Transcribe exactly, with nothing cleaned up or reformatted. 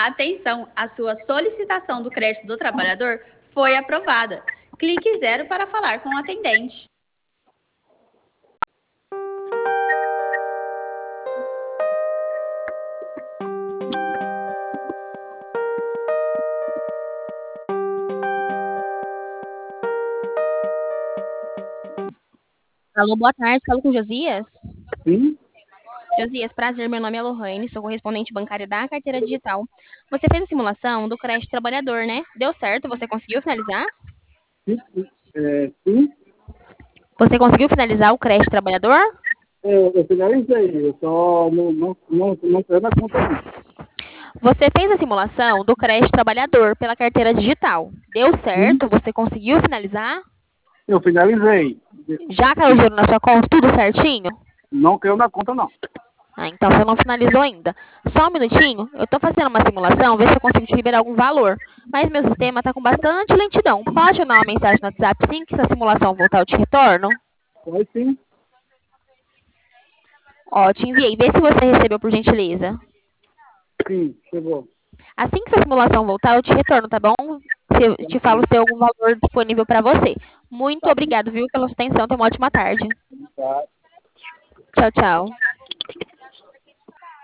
Atenção, a sua solicitação do crédito do trabalhador foi aprovada. Clique zero para falar com o atendente. Alô, boa tarde, falo com o Josias. Sim, Josias, prazer, meu nome é Lohane, sou correspondente bancária da carteira digital. Você fez a simulação do crédito trabalhador, né? Deu certo? Você conseguiu finalizar? sim, sim. É, sim. Você conseguiu finalizar o crédito trabalhador? Eu, eu finalizei, eu só não, não, não, não tenho na conta não. Você fez a simulação do crédito trabalhador pela carteira digital. Deu Sim, certo? Você conseguiu finalizar? eu finalizei. Já caiu o dinheiro na sua conta, tudo certinho? Não caiu na conta não. Ah, então você não finalizou ainda. Só um minutinho, eu estou fazendo uma simulação, ver se eu consigo te liberar algum valor. Mas meu sistema está com bastante lentidão. Pode mandar uma mensagem no WhatsApp sim que se a simulação voltar eu te retorno? Foi sim, Ó, te enviei. Vê se você recebeu por gentileza. sim, chegou. Assim que sua simulação voltar, eu te retorno, tá bom? Se eu te falo se tem algum valor disponível para você. Muito Tá bom. obrigado, viu, pela sua atenção. Tenha uma ótima tarde. Tá. Tchau, tchau.